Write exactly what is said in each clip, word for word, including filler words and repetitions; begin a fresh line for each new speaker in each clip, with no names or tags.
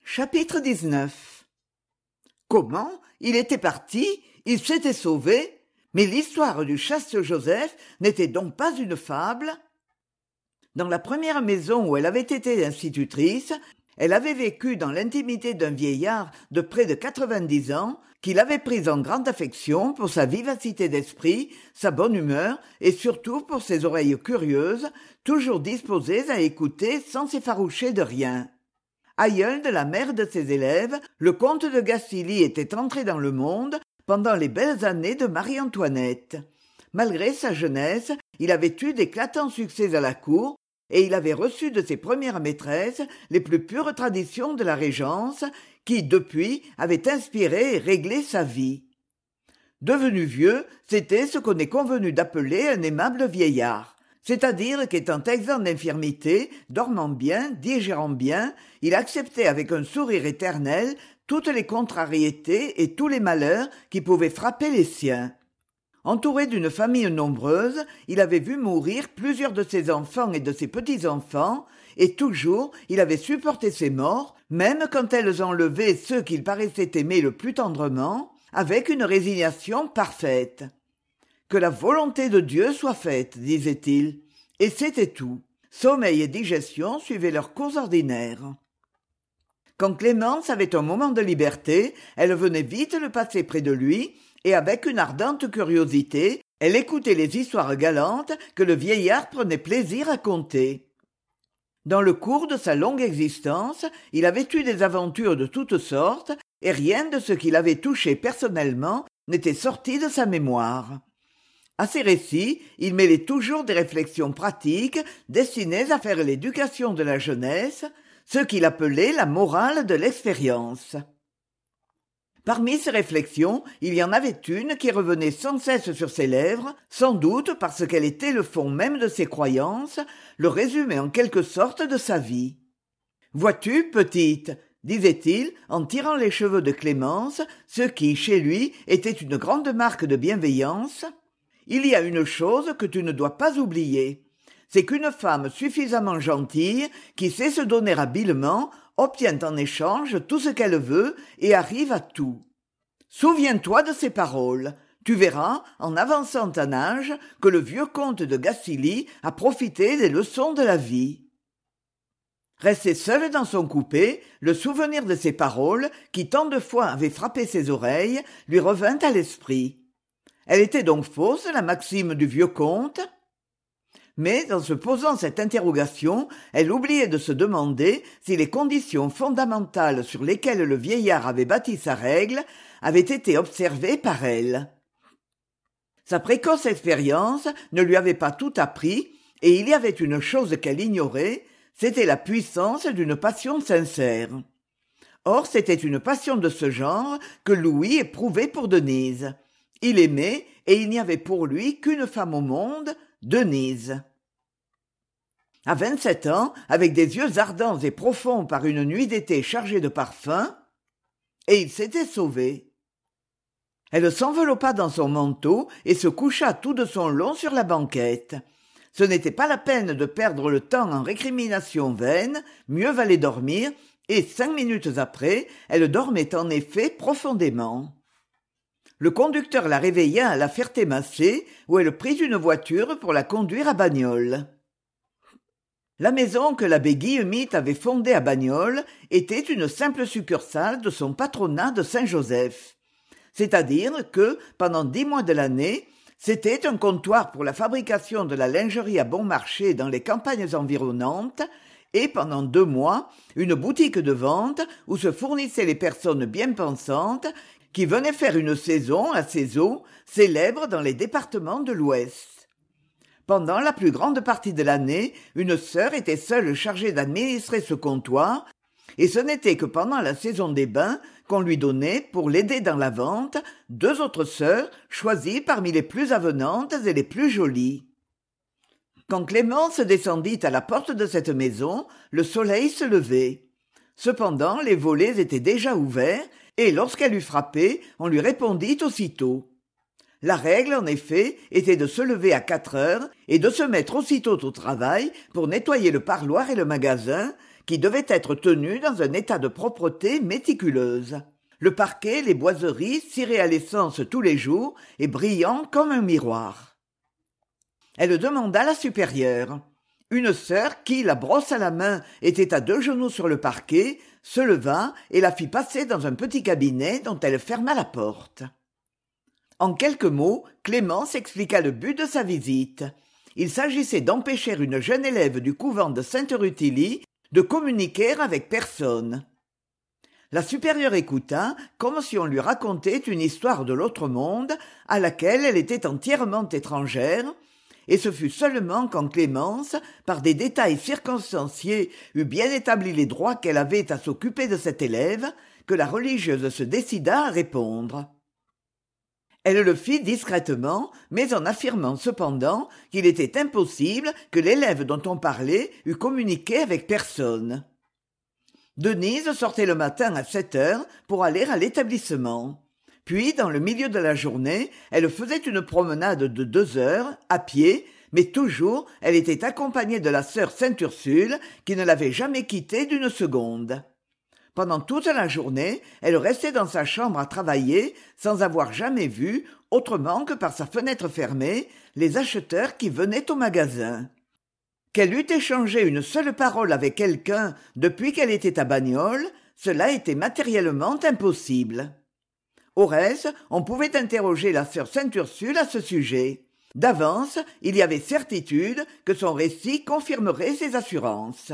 Chapitre dix-neuf. Comment il était parti, il s'était sauvé, mais l'histoire du chaste Joseph n'était donc pas une fable? Dans la première maison où elle avait été institutrice, elle avait vécu dans l'intimité d'un vieillard de près de quatre-vingt-dix ans, qui l'avait prise en grande affection pour sa vivacité d'esprit, sa bonne humeur et surtout pour ses oreilles curieuses, toujours disposées à écouter sans s'effaroucher de rien. Aïeul de la mère de ses élèves, le comte de Gastilly était entré dans le monde pendant les belles années de Marie-Antoinette. Malgré sa jeunesse, il avait eu d'éclatants succès à la cour, et il avait reçu de ses premières maîtresses les plus pures traditions de la régence, qui, depuis, avaient inspiré et réglé sa vie. Devenu vieux, c'était ce qu'on est convenu d'appeler un aimable vieillard, c'est-à-dire qu'étant exempt d'infirmité, dormant bien, digérant bien, il acceptait avec un sourire éternel toutes les contrariétés et tous les malheurs qui pouvaient frapper les siens. Entouré d'une famille nombreuse, il avait vu mourir plusieurs de ses enfants et de ses petits-enfants, et toujours il avait supporté ces morts, même quand elles enlevaient ceux qu'il paraissait aimer le plus tendrement, avec une résignation parfaite. « Que la volonté de Dieu soit faite, disait-il. Et c'était tout. Sommeil et digestion suivaient leurs cours ordinaires. Quand Clémence avait un moment de liberté, elle venait vite le passer près de lui, et avec une ardente curiosité, elle écoutait les histoires galantes que le vieillard prenait plaisir à conter. Dans le cours de sa longue existence, il avait eu des aventures de toutes sortes, et rien de ce qu'il avait touché personnellement n'était sorti de sa mémoire. À ces récits, il mêlait toujours des réflexions pratiques destinées à faire l'éducation de la jeunesse, ce qu'il appelait la morale de l'expérience. Parmi ces réflexions, il y en avait une qui revenait sans cesse sur ses lèvres, sans doute parce qu'elle était le fond même de ses croyances, le résumé en quelque sorte de sa vie. « Vois-tu, petite ?» disait-il en tirant les cheveux de Clémence, ce qui, chez lui, était une grande marque de bienveillance. « Il y a une chose que tu ne dois pas oublier. C'est qu'une femme suffisamment gentille, qui sait se donner habilement, obtient en échange tout ce qu'elle veut et arrive à tout. Souviens-toi de ces paroles. Tu verras, en avançant en âge, que le vieux comte de Gastilly a profité des leçons de la vie. » Resté seul dans son coupé, le souvenir de ces paroles, qui tant de fois avaient frappé ses oreilles, lui revint à l'esprit. Elle était donc fausse, la maxime du vieux comte ? Mais, en se posant cette interrogation, elle oubliait de se demander si les conditions fondamentales sur lesquelles le vieillard avait bâti sa règle avaient été observées par elle. Sa précoce expérience ne lui avait pas tout appris, et il y avait une chose qu'elle ignorait, c'était la puissance d'une passion sincère. Or, c'était une passion de ce genre que Louis éprouvait pour Denise. Il aimait, et il n'y avait pour lui qu'une femme au monde, Denise. À vingt-sept ans, avec des yeux ardents et profonds par une nuit d'été chargée de parfums, et il s'était sauvé. Elle s'enveloppa dans son manteau et se coucha tout de son long sur la banquette. Ce n'était pas la peine de perdre le temps en récriminations vaines, mieux valait dormir, et cinq minutes après, elle dormait en effet profondément. Le conducteur la réveilla à la Ferté-Macé, où elle prit une voiture pour la conduire à Bagnols. La maison que l'abbé Guillemite avait fondée à Bagnols était une simple succursale de son patronat de Saint-Joseph. C'est-à-dire que, pendant dix mois de l'année, c'était un comptoir pour la fabrication de la lingerie à bon marché dans les campagnes environnantes, et pendant deux mois, une boutique de vente où se fournissaient les personnes bien pensantes qui venaient faire une saison à ces eaux, célèbres dans les départements de l'Ouest. Pendant la plus grande partie de l'année, une sœur était seule chargée d'administrer ce comptoir, et ce n'était que pendant la saison des bains qu'on lui donnait, pour l'aider dans la vente, deux autres sœurs choisies parmi les plus avenantes et les plus jolies. Quand Clémence descendit à la porte de cette maison, le soleil se levait. Cependant, les volets étaient déjà ouverts, et lorsqu'elle eut frappé, on lui répondit aussitôt. La règle, en effet, était de se lever à quatre heures et de se mettre aussitôt au travail pour nettoyer le parloir et le magasin, qui devait être tenu dans un état de propreté méticuleuse. Le parquet, les boiseries, cirés à l'essence tous les jours et brillants comme un miroir. Elle demanda la supérieure. Une sœur qui, la brosse à la main, était à deux genoux sur le parquet, se leva et la fit passer dans un petit cabinet dont elle ferma la porte. En quelques mots, Clémence expliqua le but de sa visite. Il s'agissait d'empêcher une jeune élève du couvent de Sainte-Rutilie de communiquer avec personne. La supérieure écouta, comme si on lui racontait une histoire de l'autre monde, à laquelle elle était entièrement étrangère, et ce fut seulement quand Clémence, par des détails circonstanciés, eut bien établi les droits qu'elle avait à s'occuper de cette élève, que la religieuse se décida à répondre. Elle le fit discrètement, mais en affirmant cependant qu'il était impossible que l'élève dont on parlait eût communiqué avec personne. Denise sortait le matin à sept heures pour aller à l'établissement. Puis, dans le milieu de la journée, elle faisait une promenade de deux heures, à pied, mais toujours elle était accompagnée de la sœur Sainte Ursule, qui ne l'avait jamais quittée d'une seconde. Pendant toute la journée, elle restait dans sa chambre à travailler, sans avoir jamais vu, autrement que par sa fenêtre fermée, les acheteurs qui venaient au magasin. Qu'elle eût échangé une seule parole avec quelqu'un depuis qu'elle était à Bagnoles, cela était matériellement impossible. Au reste, on pouvait interroger la sœur Sainte Ursule à ce sujet. D'avance, il y avait certitude que son récit confirmerait ses assurances.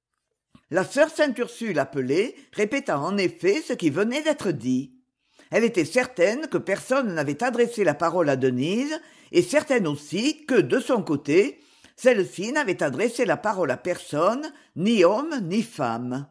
La sœur Sainte Ursule appelée répéta en effet ce qui venait d'être dit. Elle était certaine que personne n'avait adressé la parole à Denise, et certaine aussi que, de son côté, celle-ci n'avait adressé la parole à personne, ni homme ni femme.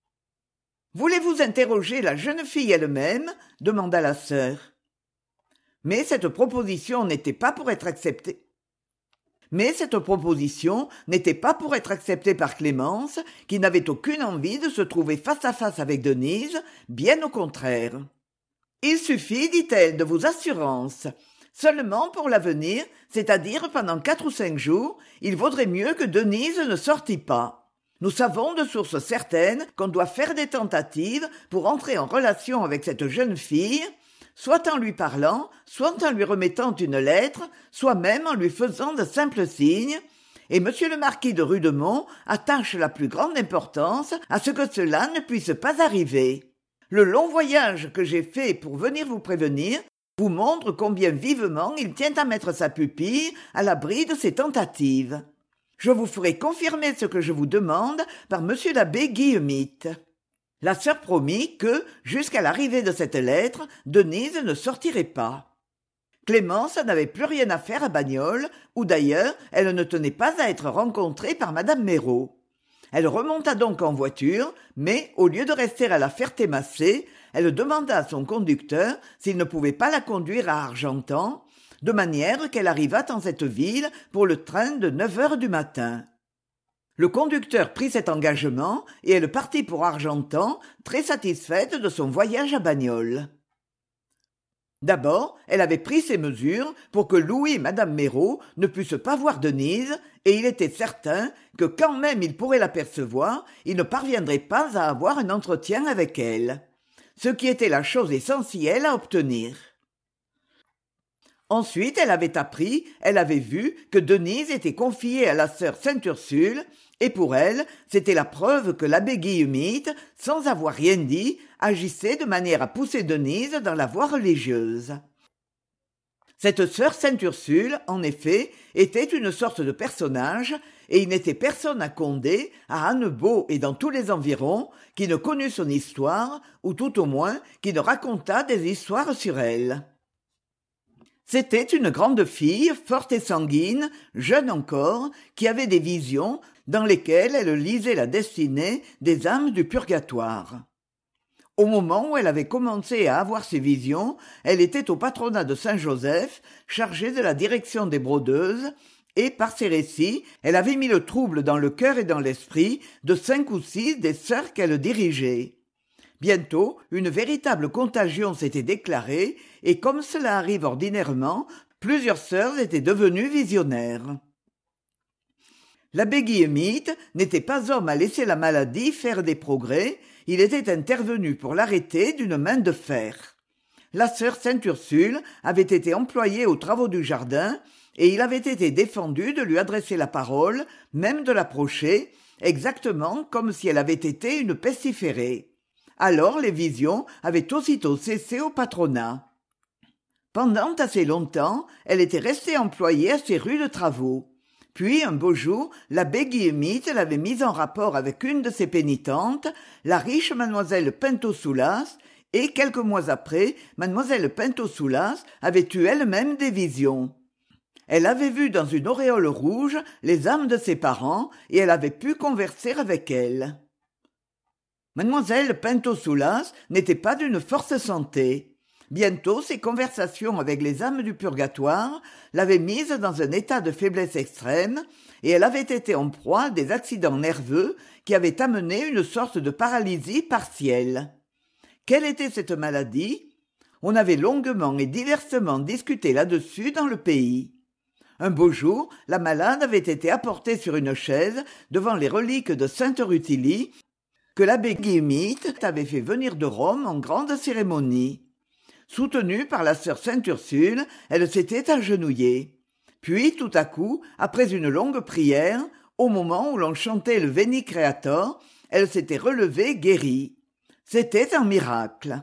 « Voulez-vous interroger la jeune fille elle-même » demanda la sœur. Mais cette proposition n'était pas pour être acceptée. Mais cette proposition n'était pas pour être acceptée par Clémence, qui n'avait aucune envie de se trouver face à face avec Denise, bien au contraire. « Il suffit, dit-elle, de vos assurances. Seulement pour l'avenir, c'est-à-dire pendant quatre ou cinq jours, il vaudrait mieux que Denise ne sortît pas. Nous savons de sources certaines qu'on doit faire des tentatives pour entrer en relation avec cette jeune fille, soit en lui parlant, soit en lui remettant une lettre, soit même en lui faisant de simples signes, et monsieur le marquis de Rudemont attache la plus grande importance à ce que cela ne puisse pas arriver. Le long voyage que j'ai fait pour venir vous prévenir vous montre combien vivement il tient à mettre sa pupille à l'abri de ces tentatives. Je vous ferai confirmer ce que je vous demande par monsieur l'abbé Guillemite. » La sœur promit que, jusqu'à l'arrivée de cette lettre, Denise ne sortirait pas. Clémence n'avait plus rien à faire à Bagnoles, où d'ailleurs elle ne tenait pas à être rencontrée par madame Méraud. Elle remonta donc en voiture, mais, au lieu de rester à la Ferté-Macé, elle demanda à son conducteur s'il ne pouvait pas la conduire à Argentan, de manière qu'elle arrivât dans cette ville pour le train de neuf heures du matin. Le conducteur prit cet engagement et elle partit pour Argentan, très satisfaite de son voyage à Bagnoles. D'abord, elle avait pris ses mesures pour que Louis et madame Méraud ne pussent pas voir Denise, et il était certain que quand même il pourrait l'apercevoir, il ne parviendrait pas à avoir un entretien avec elle, ce qui était la chose essentielle à obtenir. Ensuite, elle avait appris, elle avait vu que Denise était confiée à la sœur Sainte Ursule, et pour elle, c'était la preuve que l'abbé Guillemite, sans avoir rien dit, agissait de manière à pousser Denise dans la voie religieuse. Cette sœur Sainte Ursule, en effet, était une sorte de personnage, et il n'était personne à Condé, à Annebault et dans tous les environs, qui ne connût son histoire, ou tout au moins qui ne racontât des histoires sur elle. C'était une grande fille, forte et sanguine, jeune encore, qui avait des visions dans lesquelles elle lisait la destinée des âmes du purgatoire. Au moment où elle avait commencé à avoir ces visions, elle était au patronat de Saint-Joseph, chargée de la direction des brodeuses, et par ses récits, elle avait mis le trouble dans le cœur et dans l'esprit de cinq ou six des sœurs qu'elle dirigeait. Bientôt, une véritable contagion s'était déclarée, et comme cela arrive ordinairement, plusieurs sœurs étaient devenues visionnaires. L'abbé Guillemette n'était pas homme à laisser la maladie faire des progrès, il était intervenu pour l'arrêter d'une main de fer. La sœur Sainte Ursule avait été employée aux travaux du jardin, et il avait été défendu de lui adresser la parole, même de l'approcher, exactement comme si elle avait été une pestiférée. Alors les visions avaient aussitôt cessé au patronat. Pendant assez longtemps, elle était restée employée à ces rudes travaux. Puis, un beau jour, l'abbé Guillemette l'avait mise en rapport avec une de ses pénitentes, la riche mademoiselle Pinto-Soulas, et quelques mois après, mademoiselle Pinto-Soulas avait eu elle-même des visions. Elle avait vu dans une auréole rouge les âmes de ses parents, et elle avait pu converser avec elles. Mademoiselle Pinto-Soulas n'était pas d'une forte santé. Bientôt, ses conversations avec les âmes du purgatoire l'avaient mise dans un état de faiblesse extrême, et elle avait été en proie à des accidents nerveux qui avaient amené une sorte de paralysie partielle. Quelle était cette maladie ? On avait longuement et diversement discuté là-dessus dans le pays. Un beau jour, la malade avait été apportée sur une chaise devant les reliques de sainte Rutilie que l'abbé Guillemette avait fait venir de Rome en grande cérémonie. Soutenue par la sœur Sainte Ursule, elle s'était agenouillée. Puis, tout à coup, après une longue prière, au moment où l'on chantait le Veni Creator, elle s'était relevée guérie. C'était un miracle.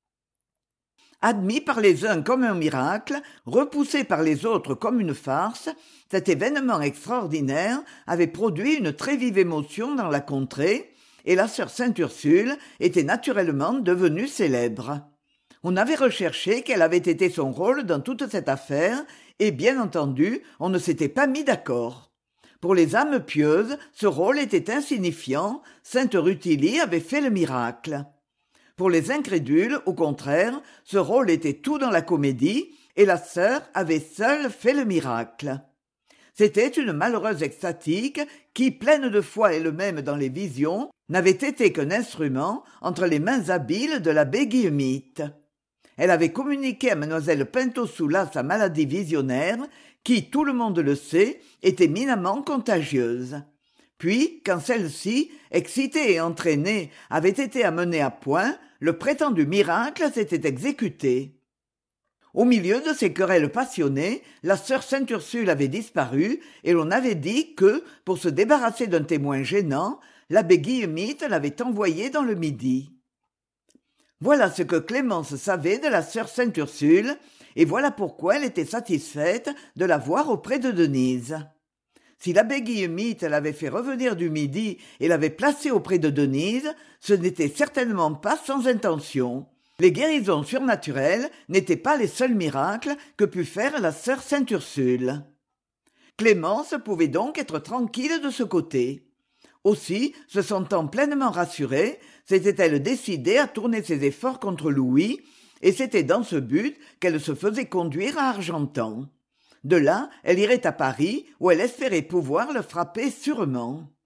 Admis par les uns comme un miracle, repoussé par les autres comme une farce, cet événement extraordinaire avait produit une très vive émotion dans la contrée, et la sœur Sainte Ursule était naturellement devenue célèbre. On avait recherché quel avait été son rôle dans toute cette affaire, et bien entendu, on ne s'était pas mis d'accord. Pour les âmes pieuses, ce rôle était insignifiant, sainte Rutilie avait fait le miracle. Pour les incrédules, au contraire, ce rôle était tout dans la comédie, et la sœur avait seule fait le miracle. C'était une malheureuse extatique qui, pleine de foi elle-même dans les visions, n'avait été qu'un instrument entre les mains habiles de l'abbé Guillemette. Elle avait communiqué à mademoiselle Pinto-Soulas sa maladie visionnaire, qui, tout le monde le sait, est éminemment contagieuse. Puis, quand celle-ci, excitée et entraînée, avait été amenée à point, le prétendu miracle s'était exécuté. Au milieu de ces querelles passionnées, la sœur Sainte Ursule avait disparu, et l'on avait dit que, pour se débarrasser d'un témoin gênant, l'abbé Guillemette l'avait envoyée dans le Midi. Voilà ce que Clémence savait de la sœur Sainte Ursule, et voilà pourquoi elle était satisfaite de la voir auprès de Denise. Si l'abbé Guillemette l'avait fait revenir du Midi et l'avait placée auprès de Denise, ce n'était certainement pas sans intention. Les guérisons surnaturelles n'étaient pas les seuls miracles que put faire la sœur Sainte Ursule. Clémence pouvait donc être tranquille de ce côté. Aussi, se sentant pleinement rassurée, s'était-elle décidée à tourner ses efforts contre Louis, et c'était dans ce but qu'elle se faisait conduire à Argentan. De là, elle irait à Paris, où elle espérait pouvoir le frapper sûrement.